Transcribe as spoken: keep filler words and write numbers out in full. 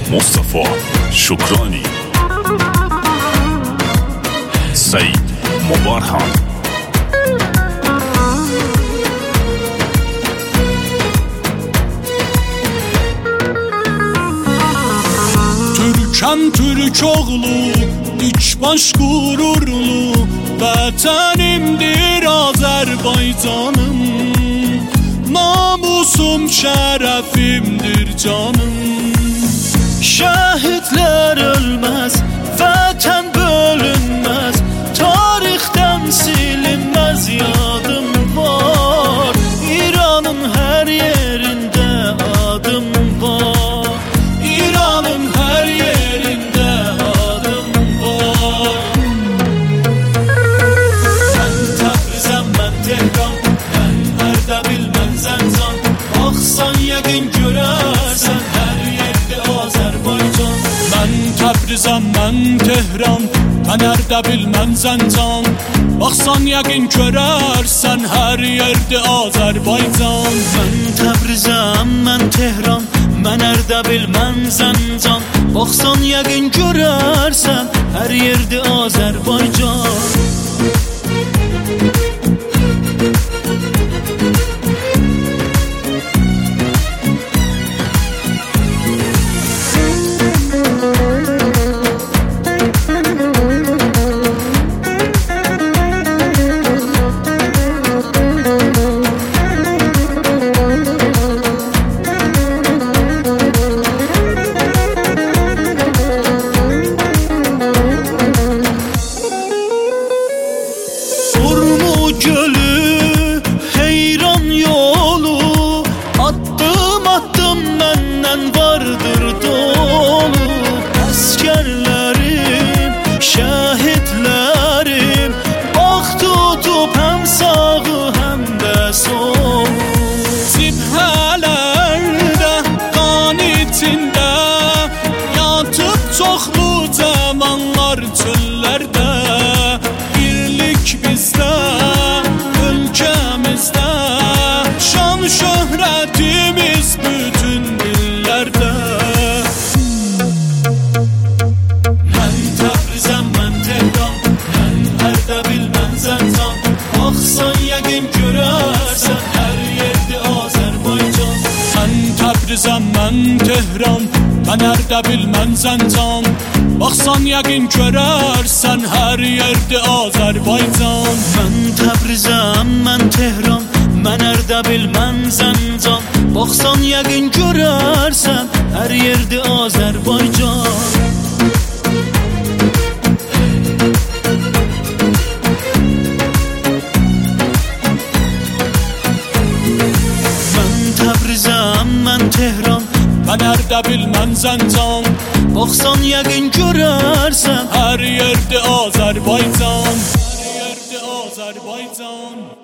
مصطفی شکرانی، سعید مبارخان. Türkəm Türk oğlu, dik baş qürurlu, vətənimdir Azərbaycanım. Namusum, şərəfimdir canım. Şəhidlər ölməz, vətən bölünməz, tarixdən silinməz yadım var. İranın hər yerində adım var, İranın hər yerində adım var. Mən Təbrizəm, mən Tehran, mən Ərdəbil, mən Zəncan. Baxsan yəqin görərsən hər yerdə Azərbaycan. Mən Təbrizəm, mən Tehran, mən Ərdəbil, mən Zəncan. Baxsan yəqin görərsən hər yerdə Azərbaycan. Mən Təbrizəm, mən Tehran, mən Ərdəbil, mən Zəncan. Baxsan yəqin görərsən hər yerdə Azərbaycan. Gölü, heyran yolu, addım addım məndən vardır dolu. Əskərlərim, şəhidlərim, bax tutub həm sağı həm də solu. Cibhələrdə, qan içində yatıb çoxlu zamanlar çöllərdə. Birlik bizdə, ölkəmizdə, şan şöhrətimiz bütün dillərdə. Mən Təbrizəm, mən Tehran, mən Ərdəbil, mən Zəncan. Baxsan yəqin görərsən hər yerdə Azərbaycan. Mən Təbrizəm, mən Tehran, mən Ərdəbil, mən Zəncan. Baxsan yəqin görərsən hər yerdə Azərbaycan. Mən Təbrizəm, mən Tehran, mən Ərdəbil, mən Zəncan. Baxsan yəqin görərsən hər yerdə Azərbaycan. Mən Təbrizəm, mən Tehran, mən Ərdəbil, mən Zəncan. Baxsan yəqin görərsən hər yerdə Azərbaycan. Hər yerdə Azərbaycan.